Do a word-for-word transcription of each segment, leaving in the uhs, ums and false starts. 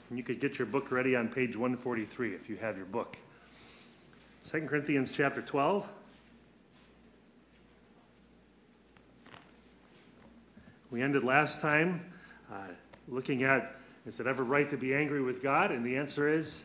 And you could get your book ready on page one forty-three if you have your book. Second Corinthians chapter twelve. We ended last time uh, looking at, is it ever right to be angry with God? And the answer is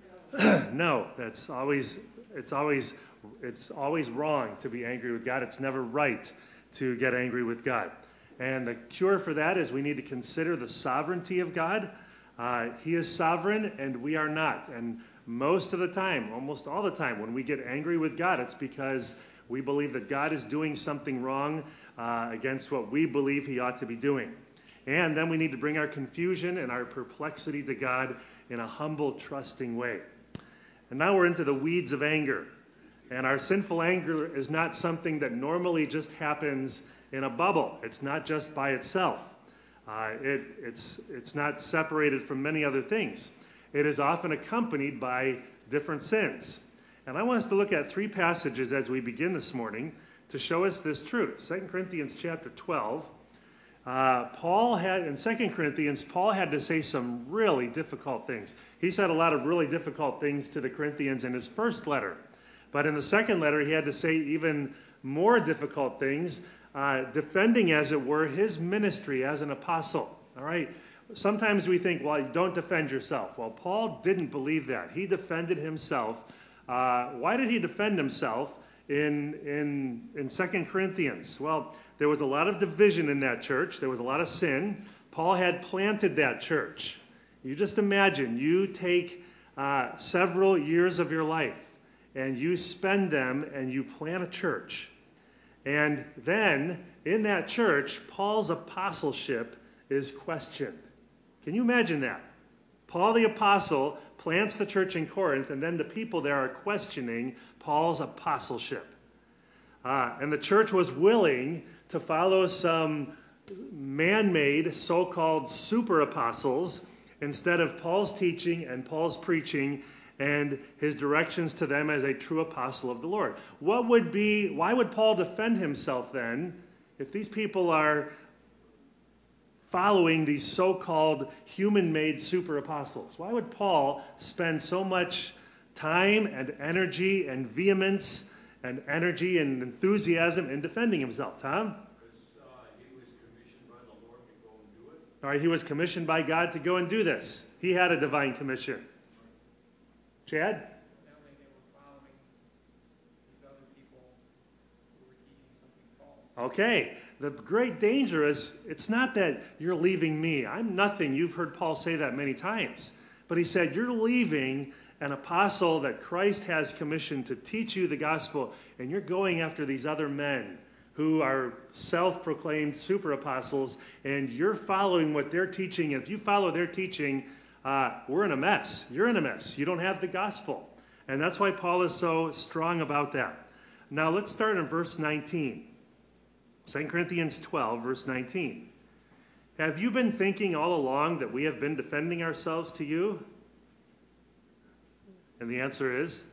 no. That's always, it's always, it's always wrong to be angry with God. It's never right to get angry with God. And the cure for that is we need to consider the sovereignty of God. Uh, he is sovereign and we are not. And most of the time, almost all the time, when we get angry with God, it's because we believe that God is doing something wrong uh, against what we believe he ought to be doing. And then we need to bring our confusion and our perplexity to God in a humble, trusting way. And now we're into the weeds of anger. And our sinful anger is not something that normally just happens in a bubble. It's not just by itself. Uh, it, it's, it's not separated from many other things. It is often accompanied by different sins. And I want us to look at three passages as we begin this morning to show us this truth. Second Corinthians chapter twelve. Uh, Paul had, in Second Corinthians, Paul had to say some really difficult things. He said a lot of really difficult things to the Corinthians in his first letter. But in the second letter, he had to say even more difficult things, uh, defending, as it were, his ministry as an apostle. All right? Sometimes we think, well, don't defend yourself. Well, Paul didn't believe that. He defended himself. Uh, why did he defend himself in, in, in Second Corinthians? Well, there was a lot of division in that church. There was a lot of sin. Paul had planted that church. You just imagine, you take uh, several years of your life, and you spend them, and you plant a church. And then, in that church, Paul's apostleship is questioned. Can you imagine that? Paul the apostle plants the church in Corinth, and then the people there are questioning Paul's apostleship. Uh, and the church was willing to follow some man-made so-called super apostles instead of Paul's teaching and Paul's preaching and his directions to them as a true apostle of the Lord. What would be, why would Paul defend himself then if these people are following these so-called human-made super apostles? Why would Paul spend so much time and energy and vehemence and energy and enthusiasm in defending himself? Tom? Because uh, he was commissioned by the Lord to go and do it. All right, he was commissioned by God to go and do this. He had a divine commission. Chad? That way they were following these other people who were teaching something false. Okay. The great danger is, it's not that you're leaving me. I'm nothing. You've heard Paul say that many times. But he said, you're leaving an apostle that Christ has commissioned to teach you the gospel, and you're going after these other men who are self-proclaimed super apostles, and you're following what they're teaching. And if you follow their teaching, uh, we're in a mess. You're in a mess. You don't have the gospel. And that's why Paul is so strong about that. Now let's start in verse nineteen. Second Corinthians twelve, verse nineteen. Have you been thinking all along that we have been defending ourselves to you? And the answer is,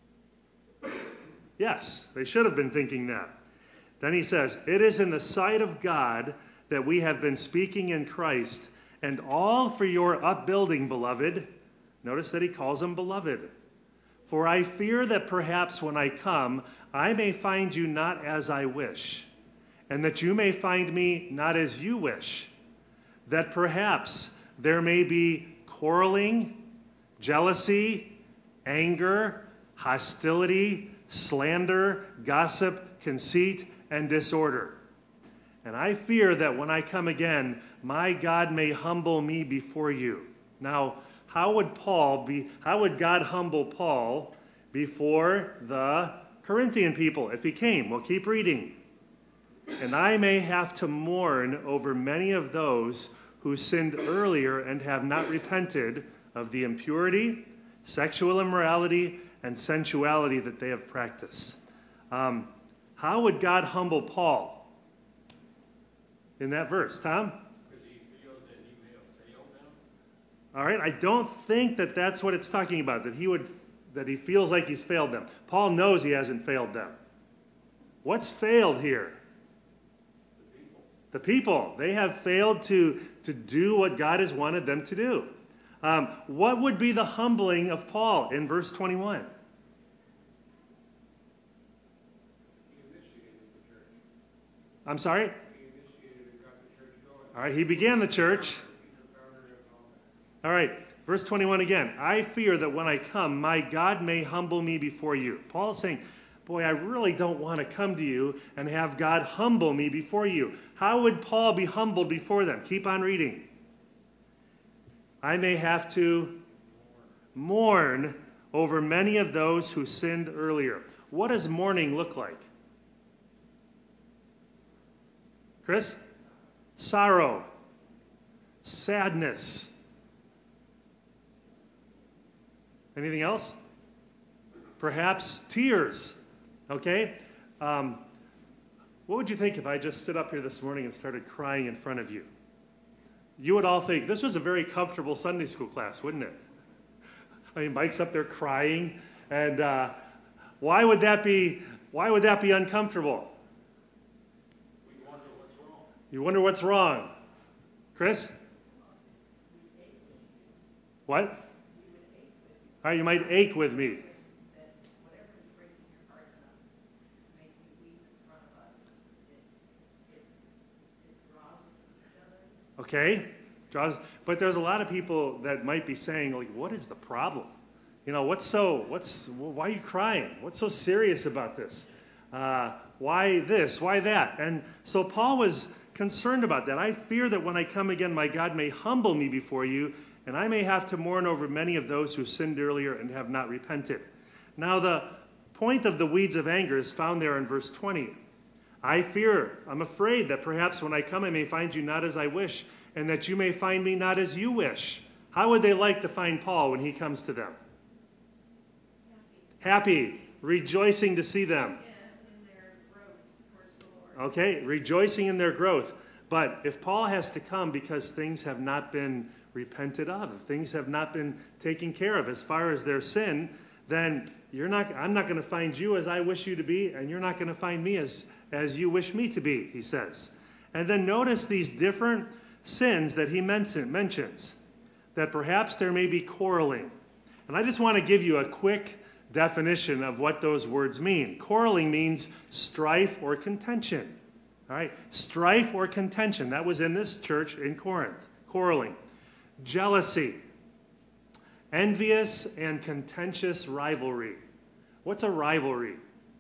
yes, they should have been thinking that. Then he says, it is in the sight of God that we have been speaking in Christ, and all for your upbuilding, beloved. Notice that he calls them beloved. For I fear that perhaps when I come, I may find you not as I wish, and that you may find me not as you wish, that perhaps there may be quarreling, jealousy, anger, hostility, slander, gossip, conceit, and disorder. And I fear that when I come again, my God may humble me before you. Now, how would Paul be, how would God humble Paul before the Corinthian people if he came? Well, keep reading. And I may have to mourn over many of those who sinned earlier and have not repented of the impurity, sexual immorality, and sensuality that they have practiced. Um, how would God humble Paul in that verse? Tom? Because he feels that he may have failed them. All right, I don't think that that's what it's talking about, that he would, that he feels like he's failed them. Paul knows he hasn't failed them. What's failed here? The people. The people. They have failed to, to do what God has wanted them to do. Um, what would be the humbling of Paul in verse twenty-one? He initiated the church. I'm sorry? He initiated and got the church going. All right, he began the church. He's the founder of all that. All right, verse twenty-one again. I fear that when I come, my God may humble me before you. Paul is saying, boy, I really don't want to come to you and have God humble me before you. How would Paul be humbled before them? Keep on reading. I may have to mourn over many of those who sinned earlier. What does mourning look like? Chris? Sorrow. Sadness. Anything else? Perhaps tears. Okay? Um, what would you think if I just stood up here this morning and started crying in front of you? You would all think this was a very comfortable Sunday school class, wouldn't it? I mean, Mike's up there crying, and uh, why would that be? Why would that be uncomfortable? We wonder what's wrong. You wonder what's wrong, Chris? What? All right, you might ache with me. Okay, draws, but there's a lot of people that might be saying, like, what is the problem? You know, what's so, what's, why are you crying? What's so serious about this? Uh, why this? Why that? And so Paul was concerned about that. I fear that when I come again, my God may humble me before you, and I may have to mourn over many of those who sinned earlier and have not repented. Now, the point of the weeds of anger is found there in verse twenty. I fear, I'm afraid that perhaps when I come I may find you not as I wish, and that you may find me not as you wish. How would they like to find Paul when he comes to them? Happy, Happy rejoicing to see them. Yeah, in their growth towards the Lord. Okay, rejoicing in their growth. But if Paul has to come because things have not been repented of, if things have not been taken care of as far as their sin, then you're not, I'm not going to find you as I wish you to be, and you're not going to find me as as you wish me to be, he says. And then notice these different sins that he mention, mentions, that perhaps there may be quarreling. And I just want to give you a quick definition of what those words mean. Quarreling means strife or contention. All right, strife or contention. That was in this church in Corinth. Quarreling. Jealousy. Envious and contentious rivalry. What's a rivalry?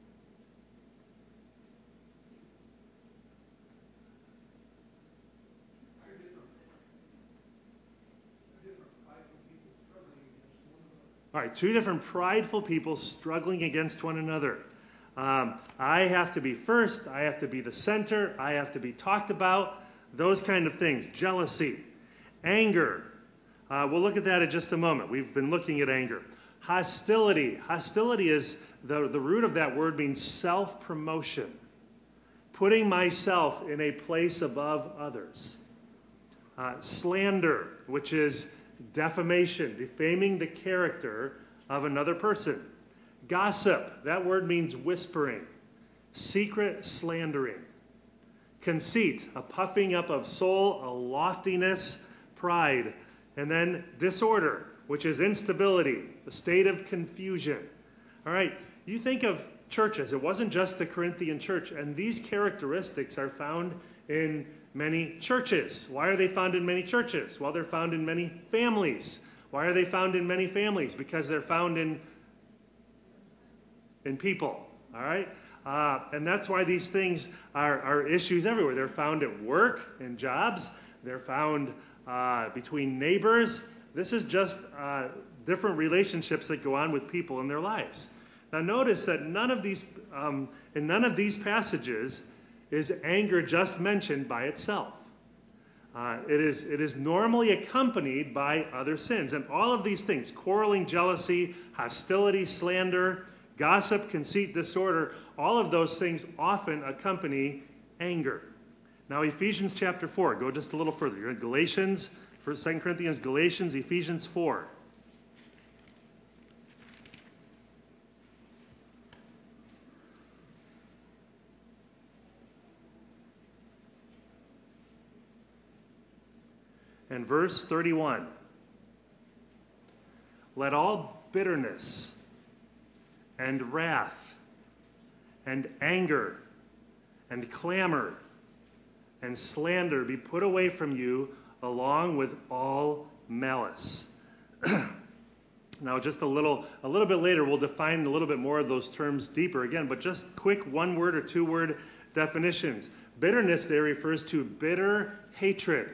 All right, two different prideful people struggling against one another. Um, I have to be first. I have to be the center. I have to be talked about. Those kind of things. Jealousy. Anger. Uh, we'll look at that in just a moment. We've been looking at anger. Hostility. Hostility is, the, the root of that word means self-promotion. Putting myself in a place above others. Uh, slander, which is defamation, defaming the character of another person. Gossip, that word means whispering. Secret slandering. Conceit, a puffing up of soul, a loftiness, pride. And then disorder, which is instability, a state of confusion. All right, you think of churches. It wasn't just the Corinthian church, and these characteristics are found in many churches. Why are they found in many churches? Well, they're found in many families. Why are they found in many families? Because they're found in, in people, all right? Uh, and that's why these things are, are issues everywhere. They're found at work, in jobs. They're found uh, between neighbors. This is just uh, different relationships that go on with people in their lives. Now notice that none of these, um, in none of these passages is anger just mentioned by itself. Uh, it is, it is normally accompanied by other sins. And all of these things, quarreling, jealousy, hostility, slander, gossip, conceit, disorder, all of those things often accompany anger. Now Ephesians chapter four, go just a little further. You're in Galatians, First, Second Corinthians, Galatians, Ephesians four. And verse thirty-one. let all bitterness and wrath and anger and clamor and slander be put away from you, along with all malice. Now, just a little, a little bit later, we'll define a little bit more of those terms deeper again, but just quick one-word or two-word definitions. Bitterness there refers to bitter hatred.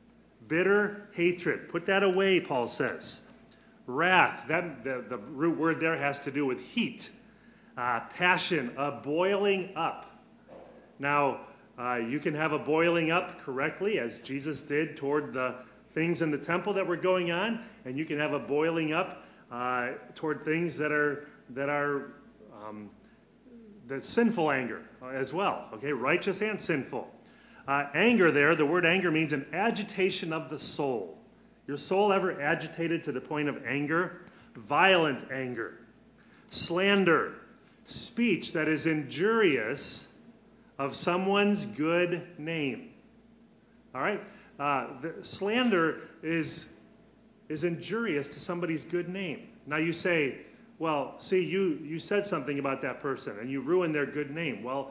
Bitter hatred. Put that away, Paul says. Wrath, that, the, the root word there has to do with heat. Uh, passion, a boiling up. Now, uh, you can have a boiling up correctly, as Jesus did toward the things in the temple that were going on, and you can have a boiling up uh, toward things that are that are um, the sinful anger as well. Okay, righteous and sinful. Uh, anger there, the word anger means an agitation of the soul. Your soul ever agitated to the point of anger? Violent anger. Slander. Speech that is injurious of someone's good name. All right? Uh, the slander is, is injurious to somebody's good name. Now you say, well, see, you, you said something about that person and you ruined their good name. Well,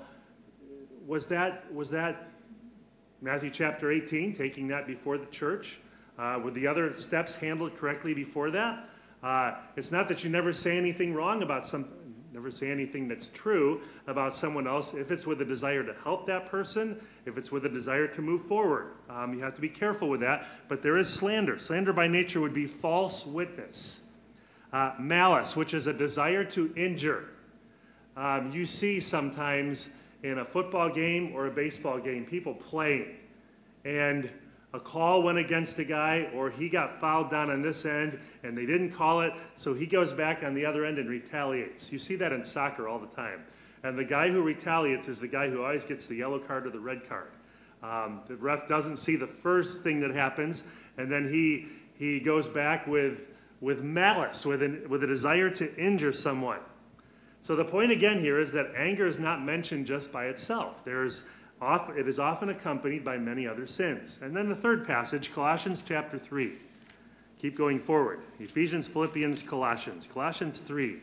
was that, was that Matthew chapter eighteen, taking that before the church? Uh, were the other steps handled correctly before that? Uh, it's not that you never say anything wrong about some, never say anything that's true about someone else if it's with a desire to help that person, if it's with a desire to move forward. Um, you have to be careful with that. But there is slander. Slander by nature would be false witness. Uh, malice, which is a desire to injure. Um, you see sometimes in a football game or a baseball game, people playing, and a call went against a guy, or he got fouled down on this end, and they didn't call it, so he goes back on the other end and retaliates. You see that in soccer all the time. And the guy who retaliates is the guy who always gets the yellow card or the red card. Um, the ref doesn't see the first thing that happens, and then he he goes back with, with malice, with, an, with a desire to injure someone. So the point again here is that anger is not mentioned just by itself. There's Often, it is often accompanied by many other sins. And then the third passage, Colossians chapter three. Keep going forward. Ephesians, Philippians, Colossians. Colossians three.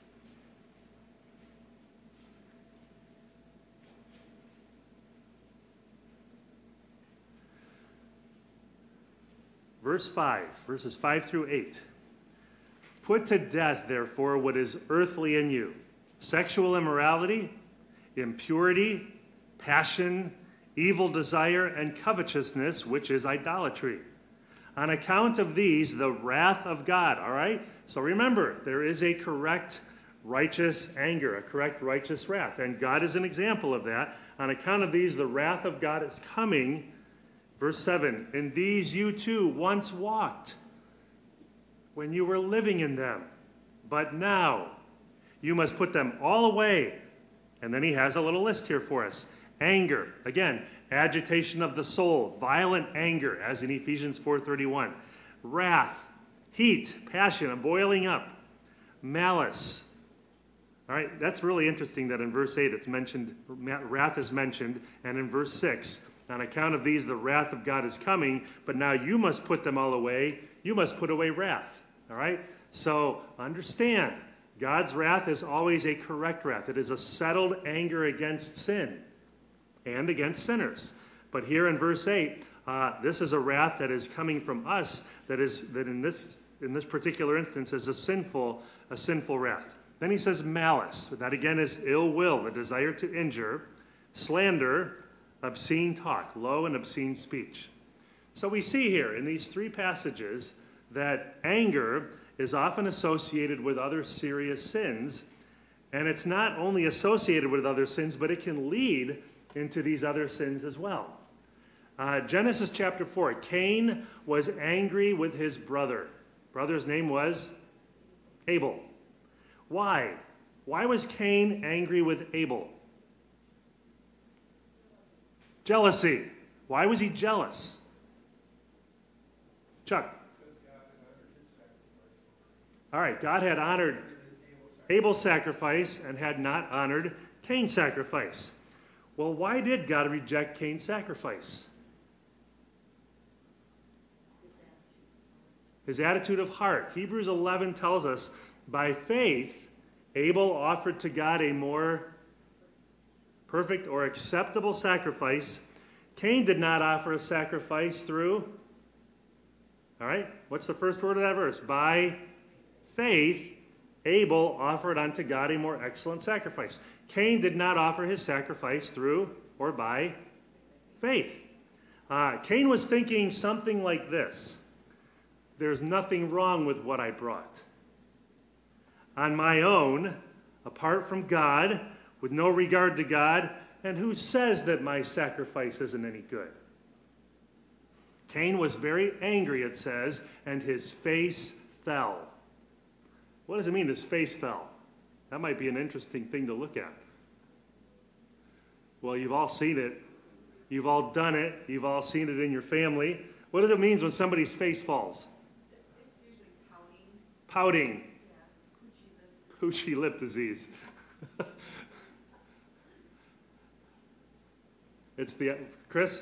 Verse five, verses five through eight. Put to death, therefore, what is earthly in you: sexual immorality, impurity, passion, evil desire, and covetousness, which is idolatry. On account of these, the wrath of God, all right? So remember, there is a correct righteous anger, a correct righteous wrath, and God is an example of that. On account of these, the wrath of God is coming. Verse seven, in these you too once walked when you were living in them, but now you must put them all away. And then he has a little list here for us. Anger, again, agitation of the soul, violent anger, as in Ephesians four thirty-one. Wrath, heat, passion, a boiling up. Malice. All right, that's really interesting that in verse eight it's mentioned, wrath is mentioned, and in verse six, on account of these the wrath of God is coming, but now you must put them all away. You must put away wrath. All right? So understand, God's wrath is always a correct wrath. It is a settled anger against sin and against sinners. But here in verse eight, uh, this is a wrath that is coming from us, that is that in this in this particular instance is a sinful, a sinful wrath. Then he says malice. That again is ill will, the desire to injure, slander, obscene talk, low and obscene speech. So we see here in these three passages that anger is often associated with other serious sins, and it's not only associated with other sins, but it can lead into these other sins as well. Uh, Genesis chapter four, Cain was angry with his brother. Brother's name was Abel. Why? Why was Cain angry with Abel? Jealousy. Why was he jealous? Chuck. All right, God had honored Abel's sacrifice and had not honored Cain's sacrifice. Well, why did God reject Cain's sacrifice? his attitude of heart. Hebrews eleven tells us, by faith, Abel offered to God a more perfect or acceptable sacrifice. Cain did not offer a sacrifice through, all right, what's the first word of that verse? By faith, Abel offered unto God a more excellent sacrifice. Cain did not offer his sacrifice through or by faith. Uh, Cain was thinking something like this: there's nothing wrong with what I brought. On my own, apart from God, with no regard to God, and who says that my sacrifice isn't any good? Cain was very angry, it says, and his face fell. What does it mean his face fell? That might be an interesting thing to look at. Well, you've all seen it. You've all done it. You've all seen it in your family. What does it mean when somebody's face falls? It's usually pouting. Pouting. Yeah, Poochy lip disease. It's the, Chris?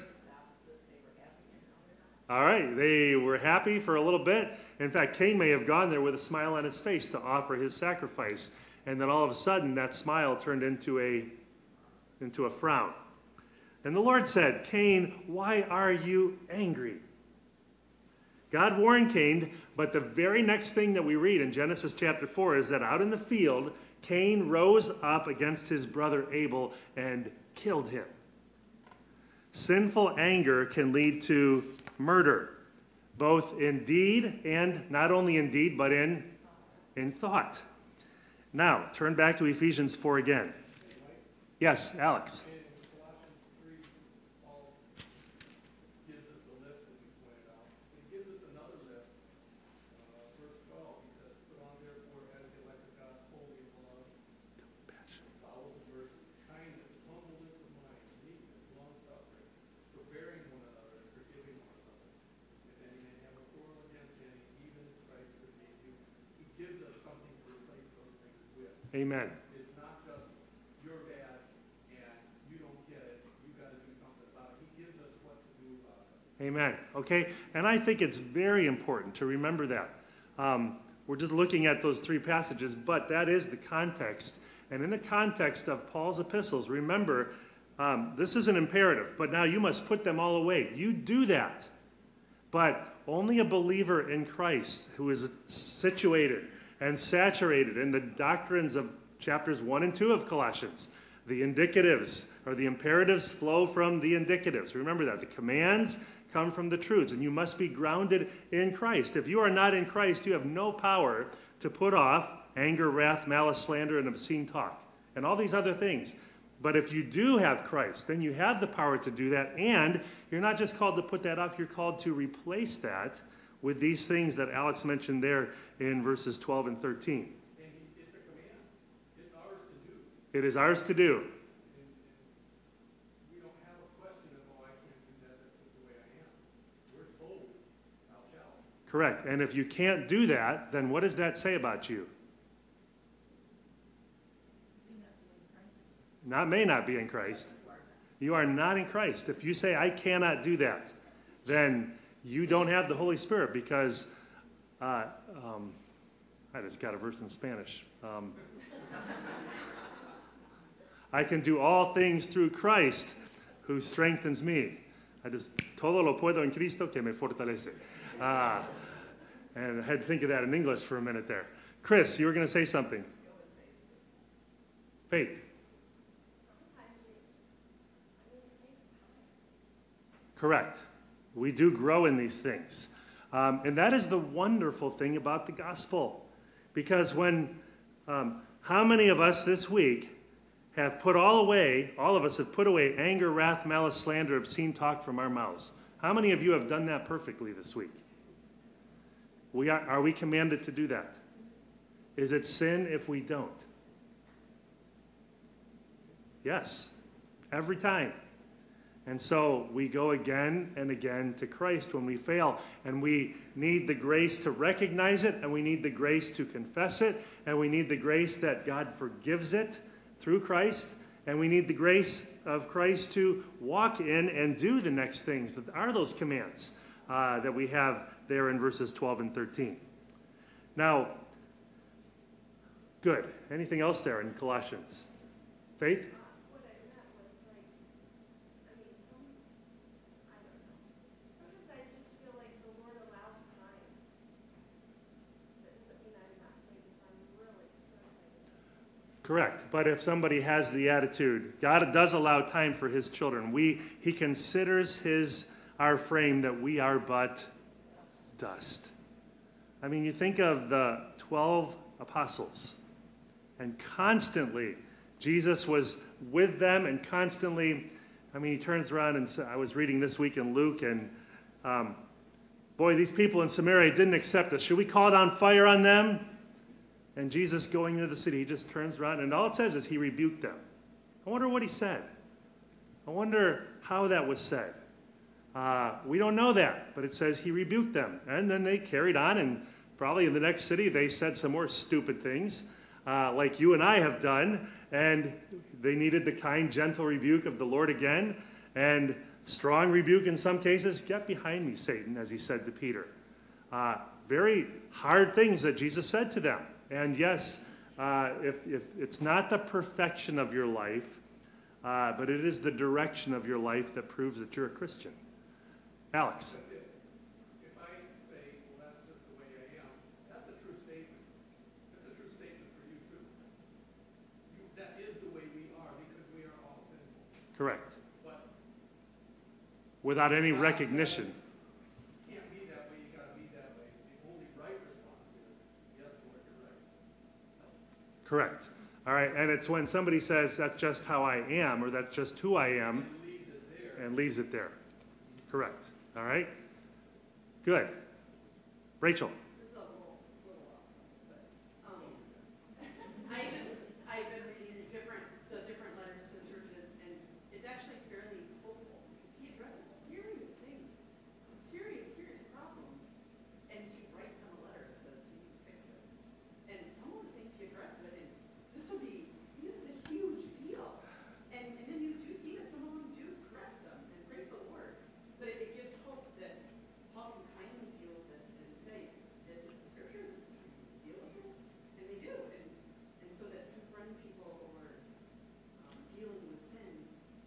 All right, they were happy for a little bit. In fact, Cain may have gone there with a smile on his face to offer his sacrifice. And then all of a sudden, that smile turned into a, into a frown. And the Lord said, Cain, why are you angry? God warned Cain, but the very next thing that we read in Genesis chapter four is that out in the field, Cain rose up against his brother Abel and killed him. Sinful anger can lead to murder, both in deed and not only in deed, but in, in thought. Now, turn back to Ephesians four again. Yes, Alex. In Colossians three, Paul gives us a list that he pointed out. He gives us another list. Uh, verse twelve, he says, put on therefore as the elect of God, holy and beloved. Follows the verses. Kindness, humbleness of mind, meekness, long-suffering, forbearing one another, and forgiving one another. If any man have a quarrel against any, even as Christ forgave you. He gives us something to replace those things with. Amen. It's not just you're bad and you don't get it. You got to do something about it. He gives us what to do about it. Amen. Okay, and I think it's very important to remember that. Um, we're just looking at those three passages, but that is the context. And in the context of Paul's epistles, remember, um, this is an imperative, but now you must put them all away. You do that. But only a believer in Christ who is situated and saturated in the doctrines of chapters one and two of Colossians. The indicatives or the imperatives flow from the indicatives. Remember that. The commands come from the truths, and you must be grounded in Christ. If you are not in Christ, you have no power to put off anger, wrath, malice, slander, and obscene talk, and all these other things. But if you do have Christ, then you have the power to do that, and you're not just called to put that off, you're called to replace that with these things that Alex mentioned there in verses twelve and thirteen. And he, it's a command. It's ours to do. It is ours to do. And, and we don't have a question of, oh, I can't do that. That's just the way I am. We're told, thou shalt. Correct. And if you can't do that, then what does that say about you? Not may not be in Christ. You are not in Christ. If you say, I cannot do that, then you don't have the Holy Spirit because, uh, um, I just got a verse in Spanish. Um, I can do all things through Christ who strengthens me. I just, todo lo puedo en Cristo que me fortalece. Uh, and I had to think of that in English for a minute there. Chris, you were going to say something. Faith. Correct. We do grow in these things. Um, and that is the wonderful thing about the gospel. Because when, um, how many of us this week have put all away, all of us have put away anger, wrath, malice, slander, obscene talk from our mouths? How many of you have done that perfectly this week? We are, are we commanded to do that? Is it sin if we don't? Yes, every time. And so we go again and again to Christ when we fail. And we need the grace to recognize it, and we need the grace to confess it, and we need the grace that God forgives it through Christ, and we need the grace of Christ to walk in and do the next things that are those commands uh, that we have there in verses twelve and thirteen. Now, good. Anything else there in Colossians? Faith? What I meant was like, I mean, some, I don't know. Sometimes I just feel like the Lord allows time. That doesn't mean I'm not saying if I'm really struggling. Correct. But if somebody has the attitude, God does allow time for his children. We, he considers his, our frame that we are but dust. I mean, you think of the twelve apostles, and constantly Jesus was with them, and constantly, I mean, he turns around and says, I was reading this week in Luke, and um, boy, these people in Samaria didn't accept us. Should we call down fire on them? And Jesus going into the city, he just turns around, and all it says is he rebuked them. I wonder what he said. I wonder how that was said. Uh, we don't know that, but it says he rebuked them. And then they carried on, and probably in the next city they said some more stupid things, uh, like you and I have done, and they needed the kind, gentle rebuke of the Lord again, and strong rebuke in some cases. Get behind me, Satan, as he said to Peter. Uh, very hard things that Jesus said to them. And yes, uh, if, if it's not the perfection of your life, uh, but it is the direction of your life that proves that you're a Christian. Alex. That's it. If I say, well, that's just the way I am, that's a true statement. That's a true statement for you too. You, that is the way we are because we are all sinful. Correct. But Without any God recognition. says, you can't be that way, you gotta be that way. The only right response is, yes, Lord, you're right. Correct. All right, and it's when somebody says, that's just how I am, or that's just who I am, And leaves it there. and leaves it there. Correct. All right? Good. Rachel. This is a little, little off, but, um, I just, I've been reading the different, the different letters to the churches, and it's actually fairly hopeful, because he addresses serious things, serious, serious problems, and he writes them a letter that says, you need to fix this. And some of the things he addresses, I think, this would be, this is a huge deal. And, and then you do see that some of them do correct them, and praise the Lord. But it, it gives hope that Paul can kindly deal with this and say, this is the scripture, this is how you deal with this. And they do. And, and so that confronting people or um, dealing with sin,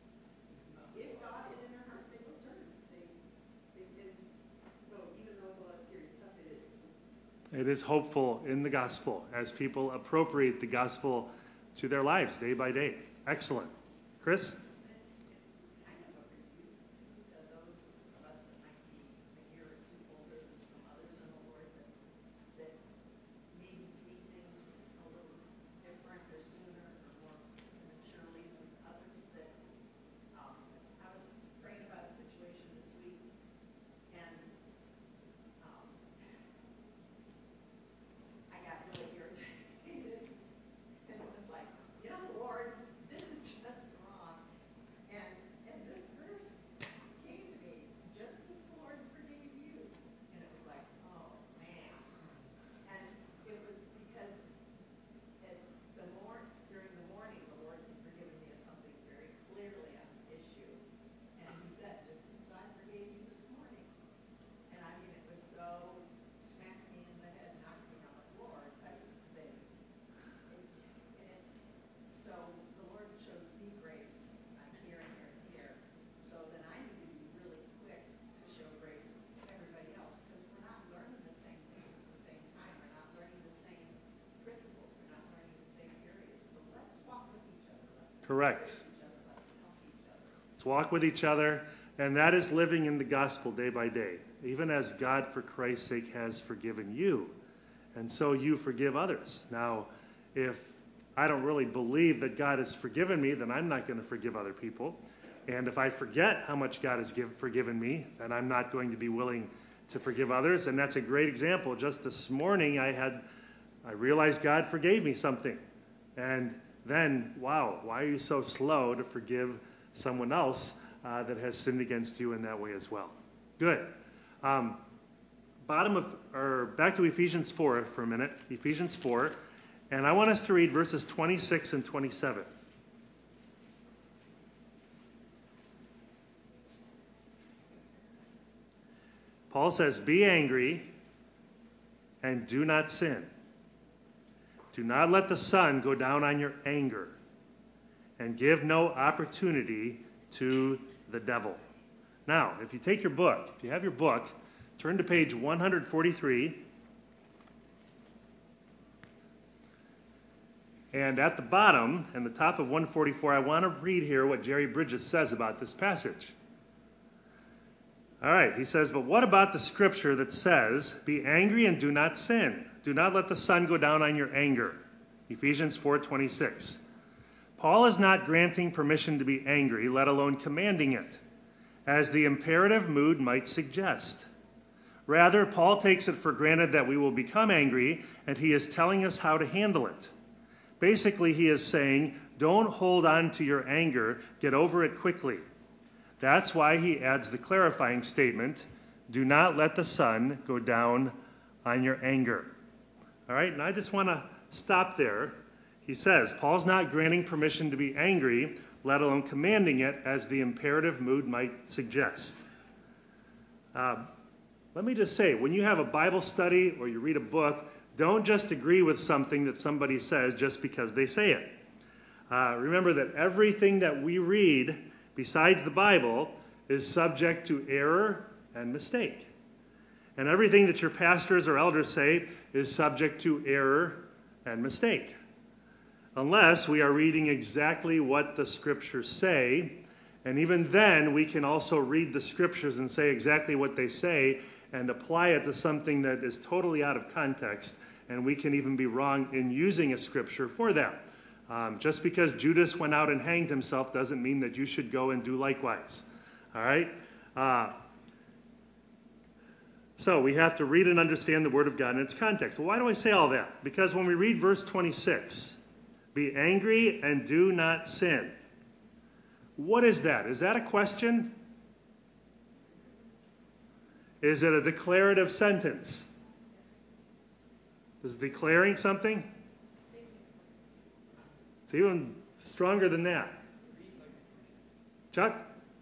if God is in their hearts, they will turn. They, it, it's, so even though it's a lot of serious stuff, it is. It is hopeful in the gospel as people appropriate the gospel to their lives day by day. Excellent. Chris? Kind of a rebuke to those of us that might be a year or two older than some others in the Lord that, that maybe see things a little different or sooner or more maturely than others. That um, I was praying about a situation this week, and um, I got really irritated, and it was like, you know, Lord, this is just wrong. And and this verse came to me just as the Lord forgave you. And it was like, oh man. And it was because at the mor- during the morning the Lord had forgiven me of something very clearly on the issue. And he said, just as I forgave you this morning. And I mean it was so smacked me in the head, knocked me on the floor type of thing. And it's so the Lord shows me grace. I'm here and here and here. So then I need to be really quick to show grace to everybody else because we're not learning the same things at the same time. We're not learning the same principles. We're not learning the same areas. So let's walk with each other. Let's Correct. encourage each other. Let's help each other. Let's walk with each other, and that is living in the gospel day by day, even as God, for Christ's sake, has forgiven you. And so you forgive others. Now, if I don't really believe that God has forgiven me, then I'm not going to forgive other people. And if I forget how much God has give, forgiven me, then I'm not going to be willing to forgive others. And that's a great example. Just this morning, I had, I realized God forgave me something. And then, wow, why are you so slow to forgive someone else uh, that has sinned against you in that way as well? Good. Um, bottom of, or back to Ephesians four for a minute. Ephesians four. And I want us to read verses twenty-six and twenty-seven. Paul Paul says, be angry and do not sin. Do not let the sun go down on your anger, and give no opportunity to the devil. Now, if you take your book, if you have your book, turn to page one forty-three. And at the bottom and the top of one forty-four, I want to read here what Jerry Bridges says about this passage. All right, he says, but what about the scripture that says, be angry and do not sin? Do not let the sun go down on your anger. Ephesians four twenty-six. Paul is not granting permission to be angry, let alone commanding it, as the imperative mood might suggest. Rather, Paul takes it for granted that we will become angry, and he is telling us how to handle it. Basically, he is saying, don't hold on to your anger, get over it quickly. That's why he adds the clarifying statement, do not let the sun go down on your anger. All right, and I just want to stop there. He says, Paul's not granting permission to be angry, let alone commanding it, as the imperative mood might suggest. Uh, let me just say, when you have a Bible study or you read a book, don't just agree with something that somebody says just because they say it. Uh, remember that everything that we read besides the Bible is subject to error and mistake. And everything that your pastors or elders say is subject to error and mistake. Unless we are reading exactly what the scriptures say, and even then we can also read the scriptures and say exactly what they say and apply it to something that is totally out of context, and we can even be wrong in using a scripture for that. Um, just because Judas went out and hanged himself doesn't mean that you should go and do likewise. All right? Uh, so we have to read and understand the Word of God in its context. Well, why do I say all that? Because when we read verse twenty-six, be angry and do not sin. What is that? Is that a question? Is it a declarative sentence? Is declaring something? It's even stronger than that. Chuck?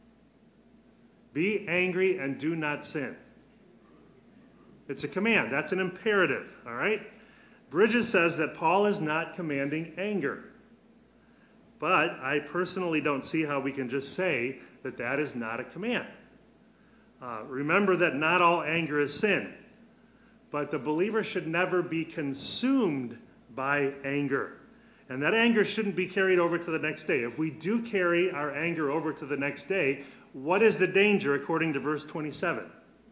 Be angry and do not sin. It's a command. That's an imperative, all right? Bridges says that Paul is not commanding anger. But I personally don't see how we can just say that that is not a command. Uh, remember that not all anger is sin. But the believer should never be consumed by anger. And that anger shouldn't be carried over to the next day. If we do carry our anger over to the next day, what is the danger according to verse twenty-seven?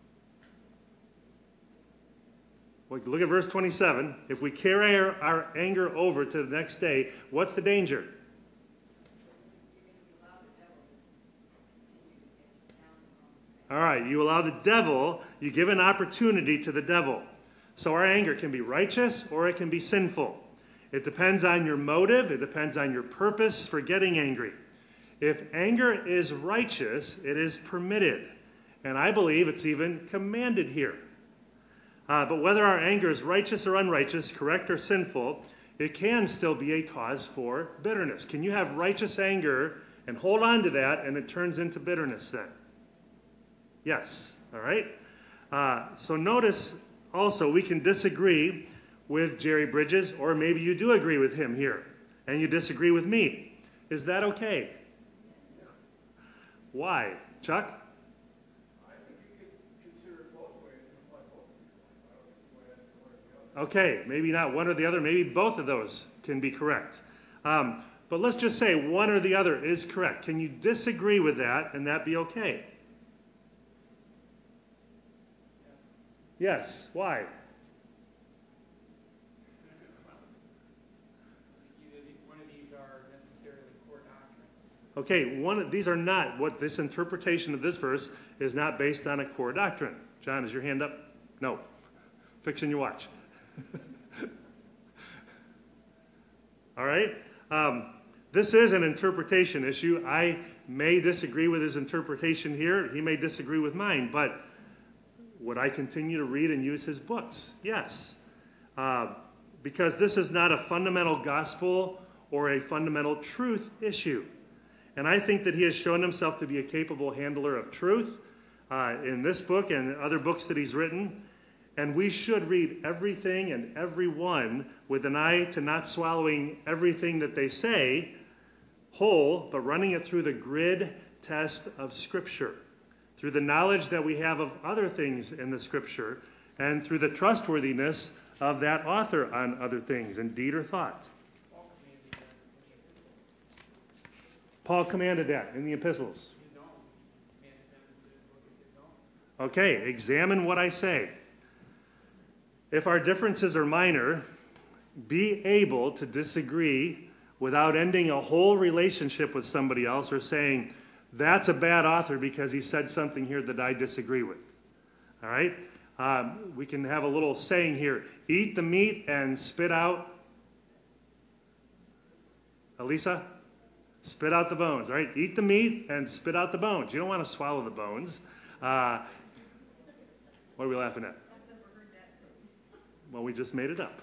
Well, look at verse twenty-seven. If we carry our, our anger over to the next day, what's the danger? All right, you allow the devil, you give an opportunity to the devil. So our anger can be righteous or it can be sinful. It depends on your motive. It depends on your purpose for getting angry. If anger is righteous, it is permitted. And I believe it's even commanded here. Uh, but whether our anger is righteous or unrighteous, correct or sinful, it can still be a cause for bitterness. Can you have righteous anger and hold on to that and it turns into bitterness then? Yes, all right? Uh, so notice also we can disagree with Jerry Bridges, or maybe you do agree with him here, and you disagree with me. Is that okay? Why? Chuck? I think you could consider it both ways and apply both. I don't see why that's one or the other. Okay, maybe not one or the other. Maybe both of those can be correct. Um, but let's just say one or the other is correct. Can you disagree with that and that be okay? Yes. Why? One of these are necessarily core doctrines. Okay, one of these are not. What this interpretation of this verse is not based on a core doctrine. John, is your hand up? No. Fixing your watch. All right. Um, this is an interpretation issue. I may disagree with his interpretation here. He may disagree with mine, but would I continue to read and use his books? Yes. Uh, because this is not a fundamental gospel or a fundamental truth issue. And I think that he has shown himself to be a capable handler of truth. uh, in this book and other books that he's written. And we should read everything and everyone with an eye to not swallowing everything that they say whole, but running it through the grid test of Scripture, through the knowledge that we have of other things in the Scripture, and through the trustworthiness of that author on other things in deed or thought. Paul commanded that in the epistles. His own. Commanded them to look at his own. Okay, examine what I say. If our differences are minor, be able to disagree without ending a whole relationship with somebody else or saying, that's a bad author because he said something here that I disagree with. All right? Um, we can have a little saying here, eat the meat and spit out. Elisa? Spit out the bones. All right? Eat the meat and spit out the bones. You don't want to swallow the bones. Uh, what are we laughing at? Well, we just made it up.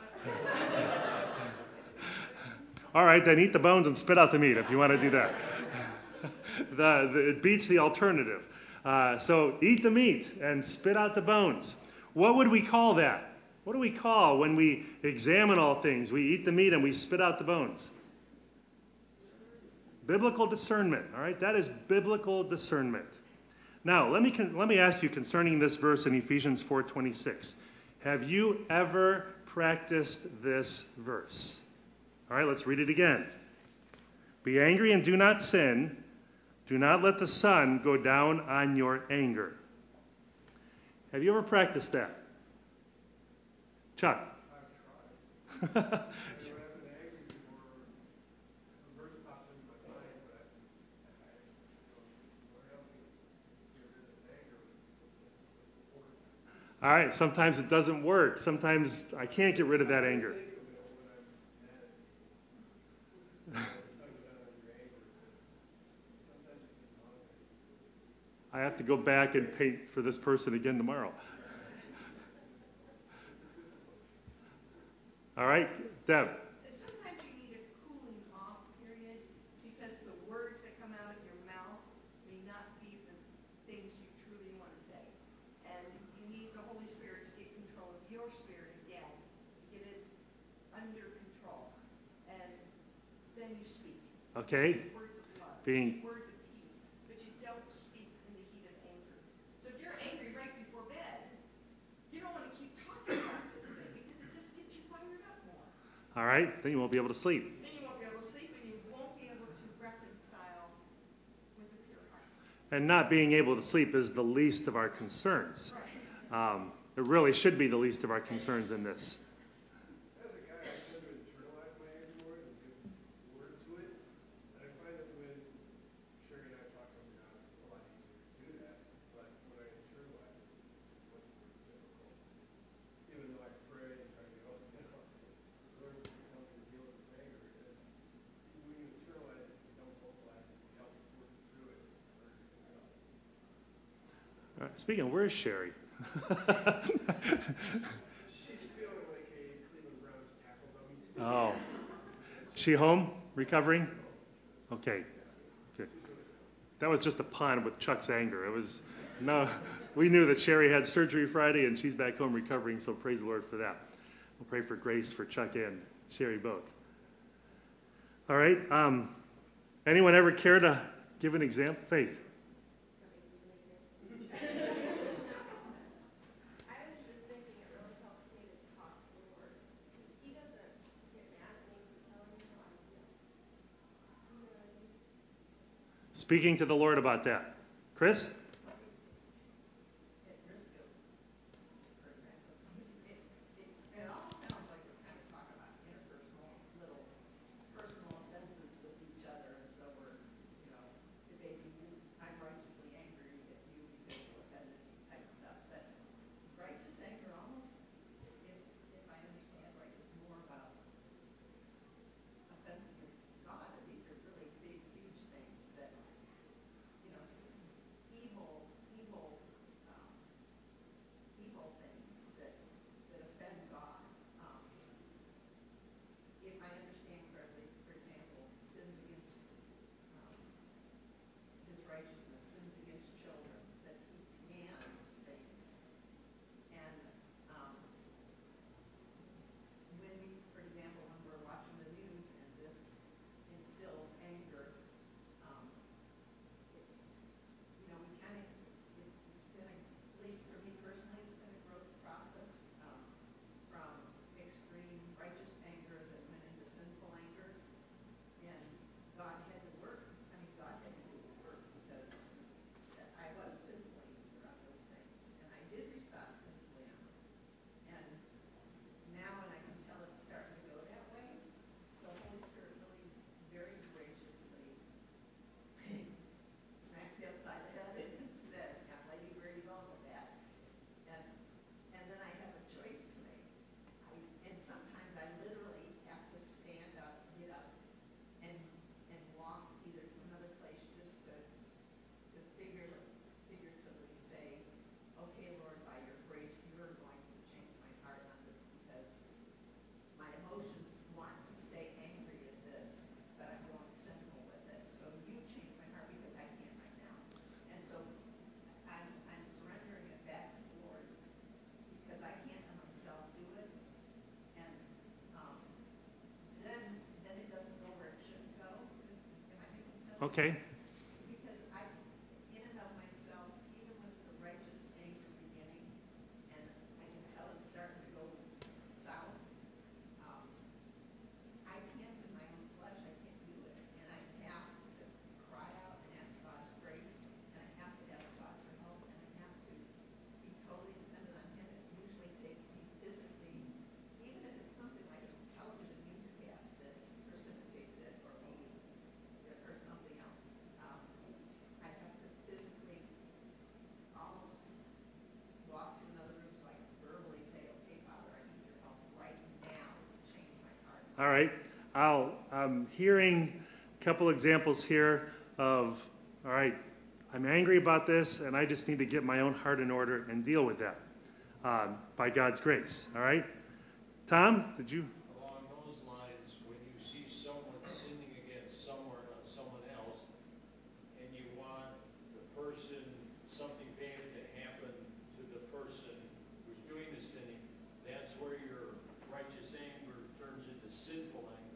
All right, then eat the bones and spit out the meat if you want to do that. the, the, it beats the alternative. Uh, so eat the meat and spit out the bones. What would we call that? What do we call when we examine all things? We eat the meat and we spit out the bones. Biblical discernment. All right, that is biblical discernment. Now, let me con- let me ask you concerning this verse in Ephesians four twenty-six. Have you ever practiced this verse? All right, let's read it again. Be angry and do not sin. Do not let the sun go down on your anger. Have you ever practiced that? Chuck? I've tried. I know I've been angry before. The verse pops into my mind, but I, I Lord help me get rid of this anger. It's important. All right, sometimes it doesn't work. Sometimes I can't get rid of that anger. I think of it when I'm mad at you. It's not down on your anger, but sometimes it's just hungry. I have to go back and paint for this person again tomorrow. All right, Deb. Sometimes you need a cooling off period because the words that come out of your mouth may not be the things you truly want to say. And you need the Holy Spirit to get control of your spirit again, get it under control. And then you speak. Okay. Speak words of love, Being- speak words of peace, but you don't speak in the heat of anger. So if you're angry right before bed, you don't want to keep talking about this thing because it just gets you fired up more. All right, then you won't be able to sleep. Then you won't be able to sleep and you won't be able to reconcile with a pure heart. And not being able to sleep is the least of our concerns. Right. Um, it really should be the least of our concerns in this. As a guy, I tend to internalize my anger more and give word to it. And I find that when Sherry and I talk something out, it's a lot easier to do that. But when I internalize it, it's much more difficult. Even though I pray and try to help, you know, Lord, help me deal with this anger. Because when you internalize it, you don't vocalize it, you help work through it. All right, speaking of, where's Sherry? She's feeling like a Cleveland Browns tackle dummy. Oh. She home? Recovering? Okay. Good. That was just a pun with Chuck's anger. It was, no, we knew that Sherry had surgery Friday and she's back home recovering, so praise the Lord for that. We'll pray for grace for Chuck and Sherry both. All right. Um, anyone ever care to give an example? Faith. I was just thinking it really helps me to talk to the Lord. He doesn't get mad at me for telling me how I feel. You know what I mean? Speaking to the Lord about that. Chris? At risk of, for example, somebody, it, it, it all sounds like we're kind of talking about interpersonal, little personal offenses with each other. And so we're, you know, debating, I'm righteously angry at you because you offended me type stuff. But righteous anger almost, if, if I understand right, is more about offense against God. And these are really big, huge things that, you know, s- evil Okay. Because I, in and of myself, even when it's a righteous anger beginning, and I can tell it's starting to go south, um, I can't in my own flesh, I can't do it. And I have to cry out and ask God's grace, and I have to ask God for help, and I have to be totally dependent on Him. It usually takes me physically, even if it's something like a television newscast that's precipitated it, or me, or something else. Um, I have to physically almost walk to another room so I can verbally say, okay, Father, I need your help right now to change my heart. All right. I'll, I'm hearing a couple examples here of, all right, I'm angry about this, and I just need to get my own heart in order and deal with that um, by God's grace. All right? Tom, did you? Along those lines, when you see someone sinning against someone, uh, someone else, and you want the person, something bad to happen to the person who's doing the sinning, that's where your righteous anger turns into sinful anger.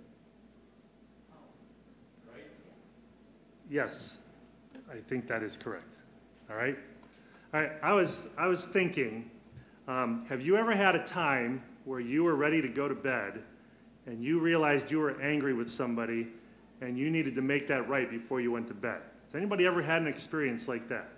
Right? Yes, I think that is correct. All right. All right. I was I was thinking, um, have you ever had a time where you were ready to go to bed, and you realized you were angry with somebody, and you needed to make that right before you went to bed? Has anybody ever had an experience like that?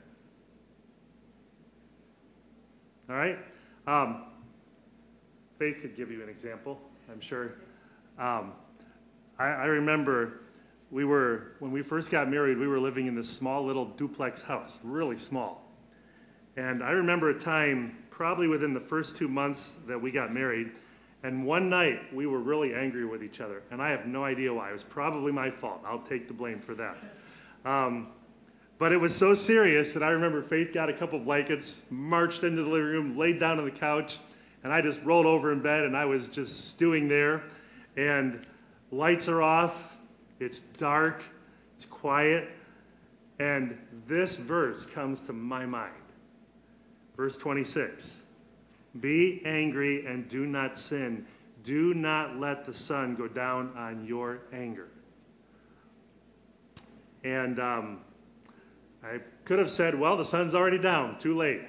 All right. Um, Faith could give you an example, I'm sure. Um, I, I remember. We were, when we first got married, we were living in this small little duplex house, really small. And I remember a time, probably within the first two months that we got married, and one night we were really angry with each other. And I have no idea why. It was probably my fault. I'll take the blame for that. Um, but it was so serious that I remember Faith got a couple blankets, marched into the living room, laid down on the couch, and I just rolled over in bed, and I was just stewing there. And lights are off. It's dark, it's quiet, and this verse comes to my mind. Verse twenty-six, be angry and do not sin. Do not let the sun go down on your anger. And um, I could have said, well, the sun's already down, too late.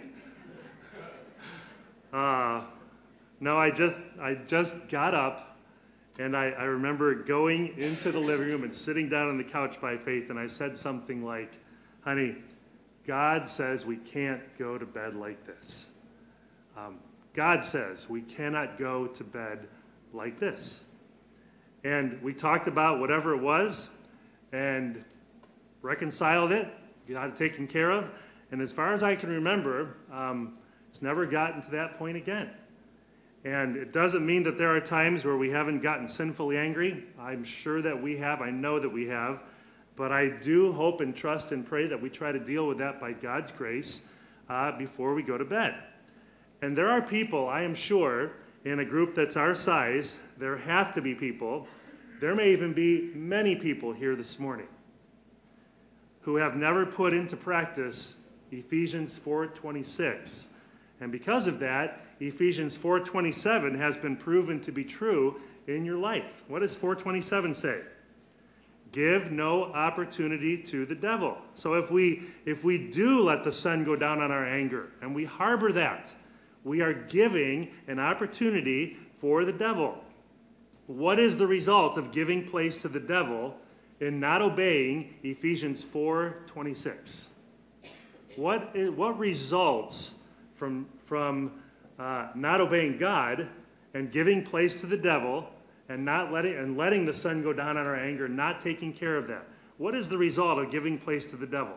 Uh, no, I just, I just got up. And I, I remember going into the living room and sitting down on the couch by Faith, and I said something like, honey, God says we can't go to bed like this. Um, God says we cannot go to bed like this. And we talked about whatever it was and reconciled it, got it taken care of. And as far as I can remember, um, it's never gotten to that point again. And it doesn't mean that there are times where we haven't gotten sinfully angry. I'm sure that we have. I know that we have. But I do hope and trust and pray that we try to deal with that by God's grace uh, before we go to bed. And there are people, I am sure, in a group that's our size, there have to be people, there may even be many people here this morning who have never put into practice Ephesians four twenty-six. And because of that, Ephesians four twenty-seven has been proven to be true in your life. What does four twenty-seven say? Give no opportunity to the devil. So if we if we do let the sun go down on our anger and we harbor that, we are giving an opportunity for the devil. What is the result of giving place to the devil in not obeying Ephesians four twenty-six? What is, what results from from uh, not obeying God and giving place to the devil and not letting and letting the sun go down on our anger, not taking care of that? What is the result of giving place to the devil?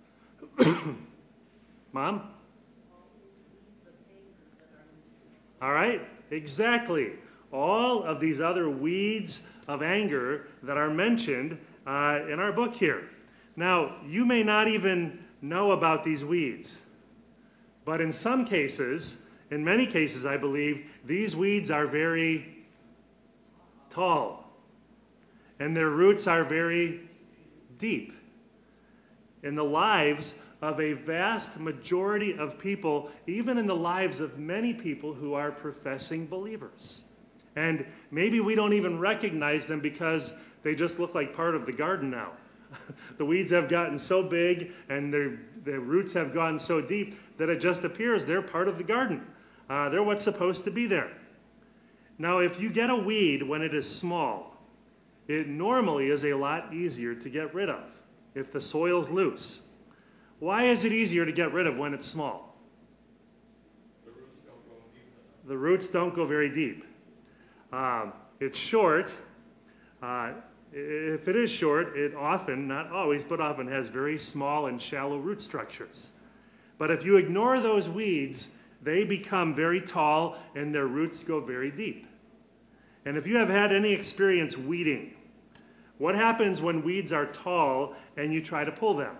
Mom? All right, exactly. All of these other weeds of anger that are mentioned uh, in our book here. Now, you may not even know about these weeds, but in some cases, in many cases, I believe, these weeds are very tall, and their roots are very deep in the lives of a vast majority of people, even in the lives of many people who are professing believers. And maybe we don't even recognize them because they just look like part of the garden now. The weeds have gotten so big and their, their roots have gone so deep that it just appears they're part of the garden. Uh, they're what's supposed to be there. Now, if you get a weed when it is small, it normally is a lot easier to get rid of if the soil's loose. Why is it easier to get rid of when it's small? The roots don't go deep enough. The roots don't go very deep. Um, it's short. Uh, if it is short, it often, not always, but often has very small and shallow root structures. But if you ignore those weeds, they become very tall and their roots go very deep. And if you have had any experience weeding, what happens when weeds are tall and you try to pull them?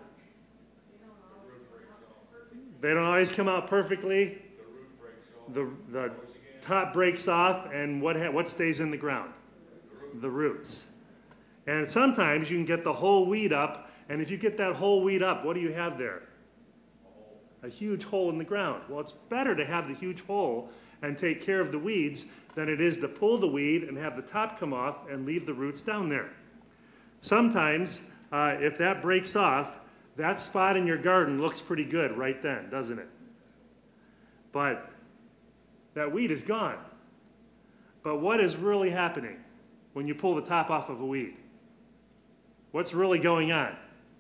They don't always come out perfectly. The root breaks off. The, the top breaks off, and what, ha what stays in the ground? The roots. And sometimes you can get the whole weed up, and if you get that whole weed up, what do you have there? A huge hole in the ground. Well, it's better to have the huge hole and take care of the weeds than it is to pull the weed and have the top come off and leave the roots down there. Sometimes, uh, if that breaks off, that spot in your garden looks pretty good right then, doesn't it? But that weed is gone. But what is really happening when you pull the top off of a weed? What's really going on?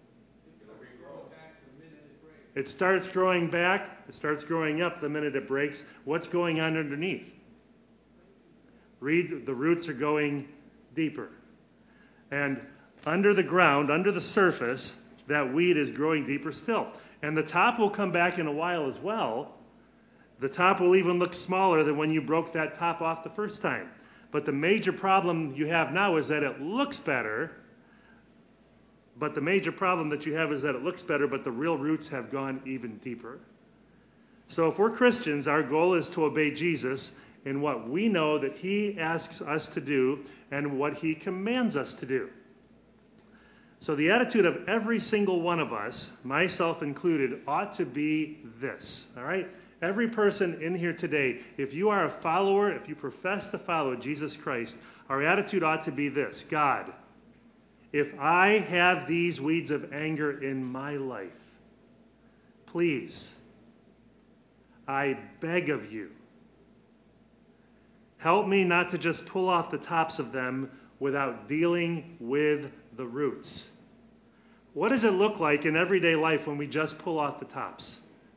It starts growing back, it starts growing up the minute it breaks. What's going on underneath? Read, the roots are going deeper. And under the ground, under the surface, that weed is growing deeper still. And the top will come back in a while as well. The top will even look smaller than when you broke that top off the first time. But the major problem you have now is that it looks better. But the major problem that you have is that it looks better, but the real roots have gone even deeper. So if we're Christians, our goal is to obey Jesus in what we know that he asks us to do and what he commands us to do. So the attitude of every single one of us, myself included, ought to be this, all right? Every person in here today, if you are a follower, if you profess to follow Jesus Christ, our attitude ought to be this: God, if I have these weeds of anger in my life, please, I beg of you, help me not to just pull off the tops of them without dealing with the roots. What does it look like in everyday life when we just pull off the tops?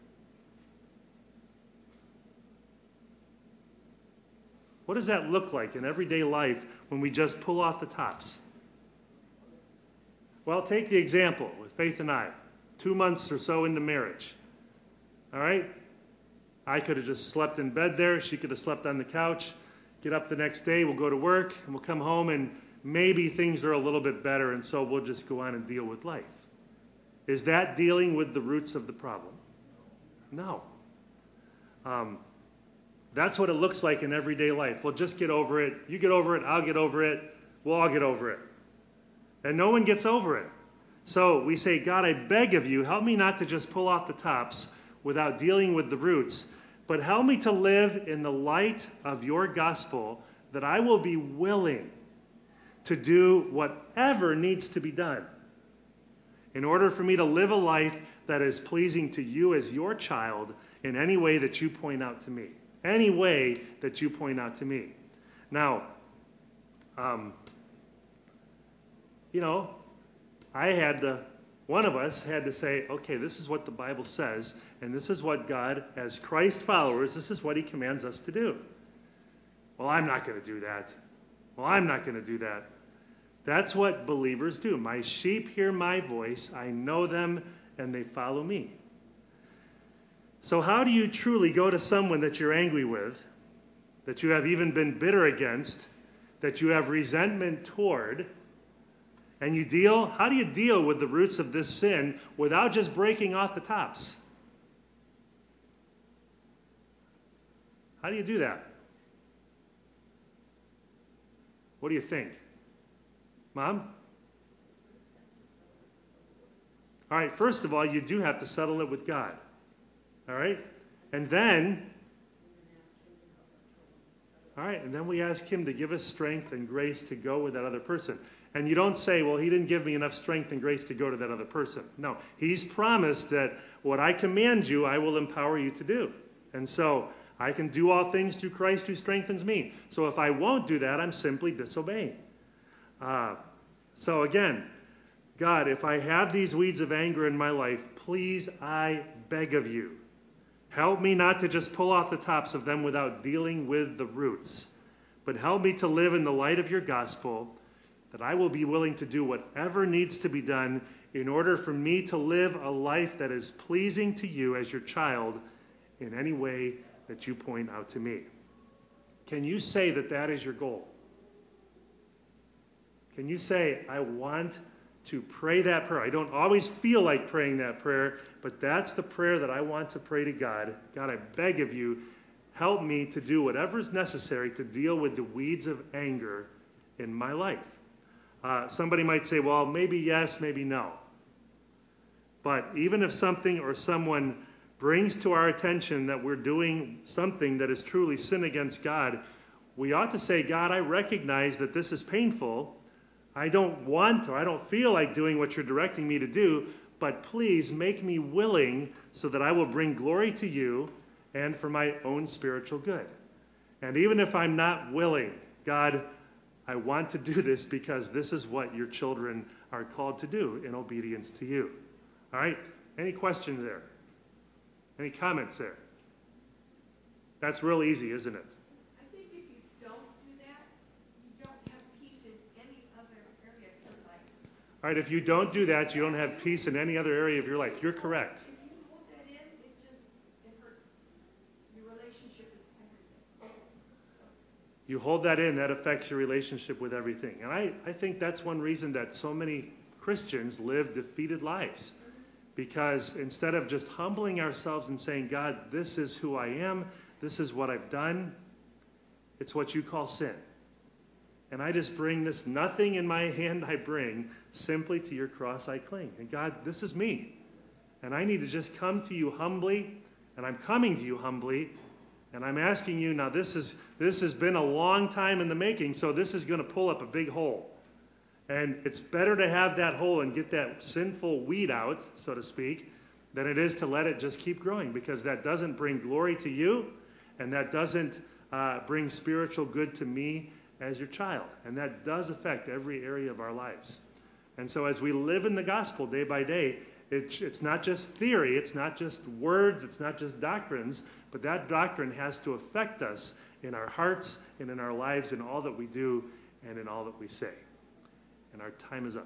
What does that look like in everyday life when we just pull off the tops? Well, take the example with Faith and I, two months or so into marriage. All right? I could have just slept in bed there. She could have slept on the couch. Get up the next day, we'll go to work, and we'll come home, and maybe things are a little bit better, and so we'll just go on and deal with life. Is that dealing with the roots of the problem? No. Um, that's what it looks like in everyday life. We'll just get over it. You get over it, I'll get over it, we'll all get over it. And no one gets over it. So we say, God, I beg of you, help me not to just pull off the tops without dealing with the roots, but help me to live in the light of your gospel, that I will be willing to do whatever needs to be done in order for me to live a life that is pleasing to you as your child in any way that you point out to me. Any way that you point out to me. Now, um, you know, I had to, one of us had to say, okay, this is what the Bible says, and this is what God, as Christ followers, this is what he commands us to do. Well, I'm not going to do that. Well, I'm not going to do that. That's what believers do. My sheep hear my voice, I know them, and they follow me. So how do you truly go to someone that you're angry with, that you have even been bitter against, that you have resentment toward, and you deal, how do you deal with the roots of this sin without just breaking off the tops? How do you do that? What do you think? Mom? All right, first of all, you do have to settle it with God. All right? And then, all right, and then we ask him to give us strength and grace to go with that other person. And you don't say, well, he didn't give me enough strength and grace to go to that other person. No, he's promised that what I command you, I will empower you to do. And so I can do all things through Christ who strengthens me. So if I won't do that, I'm simply disobeying. Uh, so again, God, if I have these weeds of anger in my life, please, I beg of you, help me not to just pull off the tops of them without dealing with the roots, but help me to live in the light of your gospel, that I will be willing to do whatever needs to be done in order for me to live a life that is pleasing to you as your child in any way that you point out to me. Can you say that that is your goal? Can you say, I want to pray that prayer? I don't always feel like praying that prayer, but that's the prayer that I want to pray to God. God, I beg of you, help me to do whatever is necessary to deal with the weeds of anger in my life. Uh, somebody might say, well, maybe yes, maybe no. But even if something or someone brings to our attention that we're doing something that is truly sin against God, we ought to say, God, I recognize that this is painful. I don't want or I don't feel like doing what you're directing me to do, but please make me willing so that I will bring glory to you and for my own spiritual good. And even if I'm not willing, God, I want to do this because this is what your children are called to do in obedience to you. All right? Any questions there? Any comments there? That's real easy, isn't it? I think if you don't do that, you don't have peace in any other area of your life. All right, if you don't do that, you don't have peace in any other area of your life. You're correct. If you hold that in, it just, it hurts. Your relationship is everything. You hold that in, that affects your relationship with everything. And I, I think that's one reason that so many Christians live defeated lives. Because instead of just humbling ourselves and saying, God, this is who I am, this is what I've done, it's what you call sin. And I just bring this, nothing in my hand I bring, simply to your cross I cling. And God, this is me. And I need to just come to you humbly, and I'm coming to you humbly, and I'm asking you, now this is this has been a long time in the making, so this is going to pull up a big hole. And it's better to have that hole and get that sinful weed out, so to speak, than it is to let it just keep growing, because that doesn't bring glory to you, and that doesn't uh, bring spiritual good to me as your child. And that does affect every area of our lives. And so as we live in the gospel day by day, it, it's not just theory, it's not just words, it's not just doctrines, but that doctrine has to affect us in our hearts and in our lives, in all that we do and in all that we say. And our time is up.